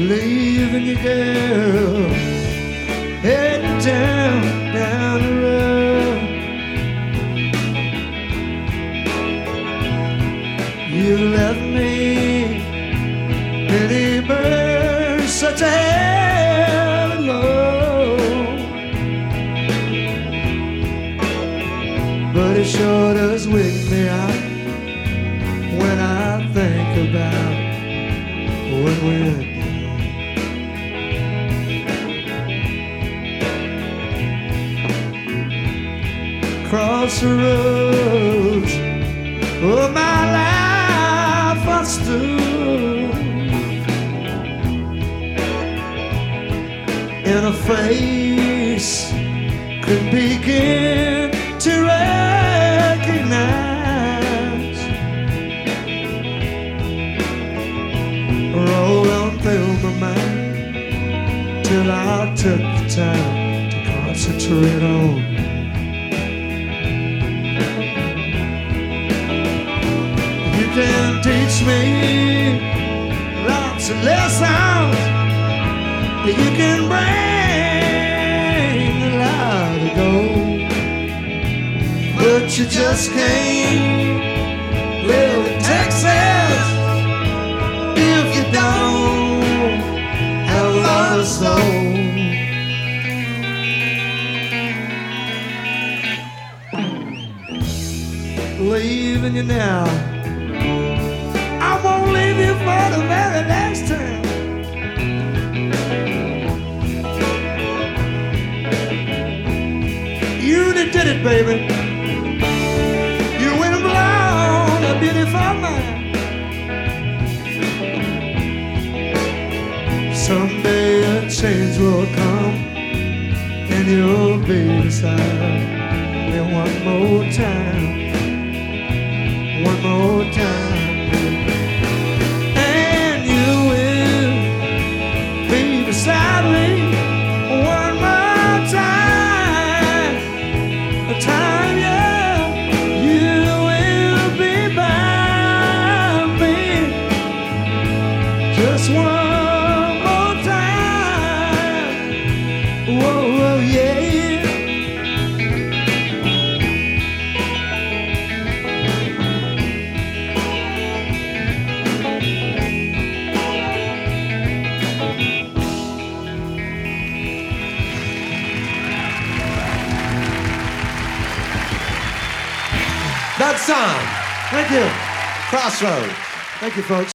leaving you, girl, heading down the road. You left me, Billy Bird, such a hell low, but it sure does wake me out when I think about when we're young. Cross the roads of my life I stood, in a face could begin to recognize. Roll on through my mind till I took the time to concentrate on. You can teach me lots of lessons, you can bring a lot of gold, but you just can't live in Texas if you don't have a lot of soul. Leaving you now, I won't leave you for the very last time. You that did it, baby. You went and blown a beautiful mind. Someday a change will come, and you'll be beside me one more time. One more time. Beside me one more time, a time, yeah, you will be by me, just one more time, whoa, whoa, yeah. That song, Thank you. Crossroads. Thank you, folks.